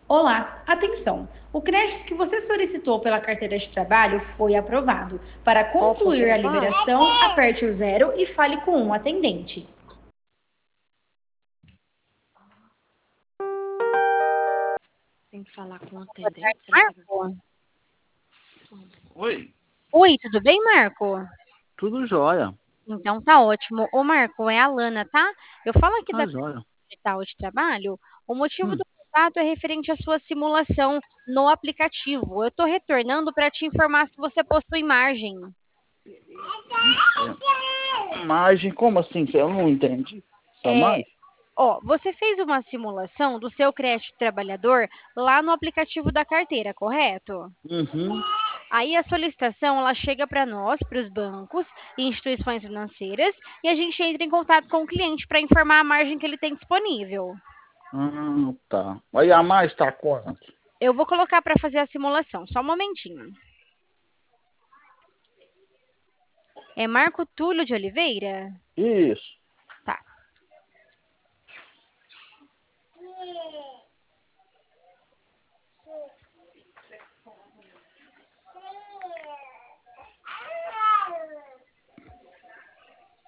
Olá, atenção! O crédito que você solicitou pela carteira de trabalho foi aprovado. Para concluir a Opa, liberação, aperte o zero e fale com um atendente. tem que falar com o Boa tarde, atendente. Será que ela... Marco. Oi, Oi, tudo bem, Marco? tudo jóia. Então tá ótimo. Ô, Marco, é a Lana, tá? Eu falo aqui da Tá jóia. Digital de Trabalho. O motivo Hum, do contato é referente à sua simulação no aplicativo. Eu tô retornando para te informar se você possui margem. Margem, como assim? Eu não entendi. Essa É, margem? ó, você fez uma simulação do seu crédito trabalhador lá no aplicativo da carteira, correto? Uhum. Aí a solicitação ela chega para nós, para os bancos e instituições financeiras, e a gente entra em contato com o cliente para informar a margem que ele tem disponível. Tá. Aí a mais tá quanto? Eu vou colocar para fazer a simulação, só um momentinho. É Marco Túlio de Oliveira? Isso.